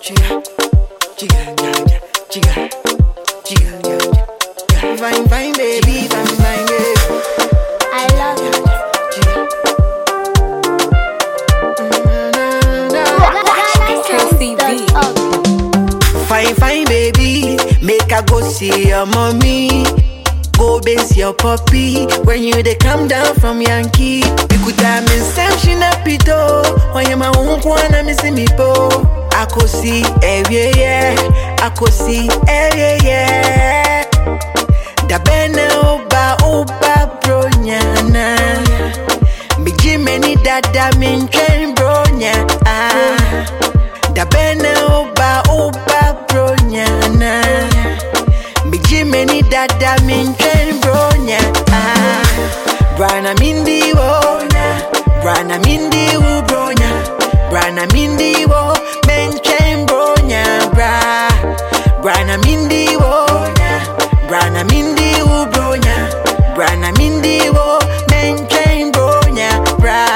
chica, chica, chica, chica, chica. Fine, fine, baby, fine, fine, baby. I love you. Fine, fine, baby, make I go see your mommy. Go base your puppy when you they come down from Yankee. We could have me Sam Shinapito. When you my own one, I'm missing me po. I could see every year. I could see every year. Da bene oba bronyana. Me Jimmy dada min train bronya. Da bene oba bronyana. Me Jimmy dada min train bronya. Brana mindi wo, brana mindi wo bronya, brana mindi wo men train bronya bra. Brana mindi wo, brana mindi wo bronya, brana mindi wo men train bronya bra.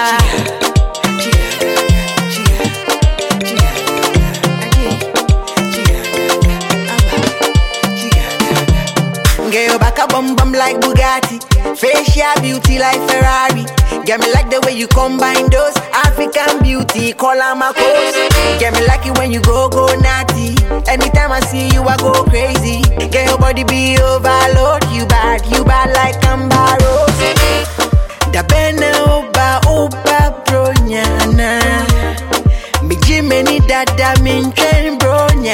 Get your back a bum bum like Bugatti, facial beauty like Ferrari. Get me like the way you combine those African beauty, call on my coast. Get me like it when you go naughty. Anytime I see you, I go crazy. Get your body be overload. You bad like Amber Rose. Da bene oba bronyana. Me Jimmy dada min train bronya.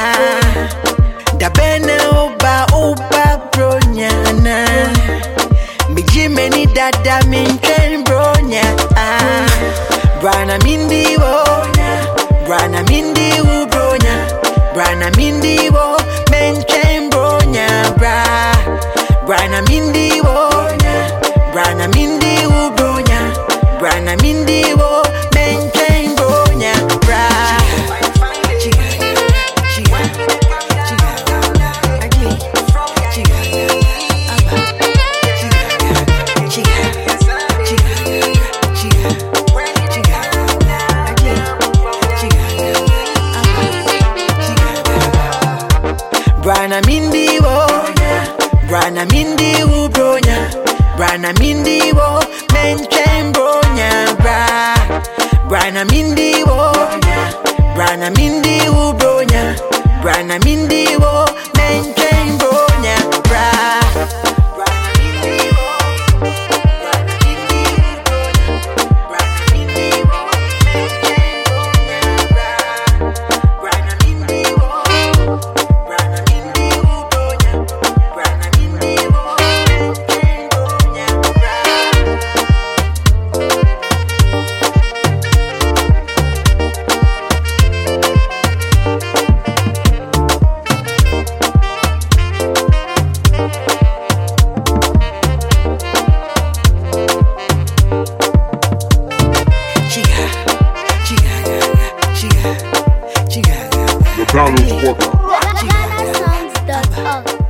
Da bene oba bronyana. Me Jimmy dada min train bronya. Brana mindi wo, brana mindi wo bronya, brana mindi wo men train bronya bra. Brana mindi wo, brana mindi wo bronya, brana mindi wo men train bronya bra. Brana mindi wo, brana mindi wo bronya, brana mindi wo men train bronya bra. Brana mindi wo, brana mindi wo bronya, brana mindi wo men train bronya bra. Brana mindi wo, brana mindi wo bronya, brana mindi wo men train bronya bra. Brana mindi wo. The Donald Walker. GhanaSongs.org.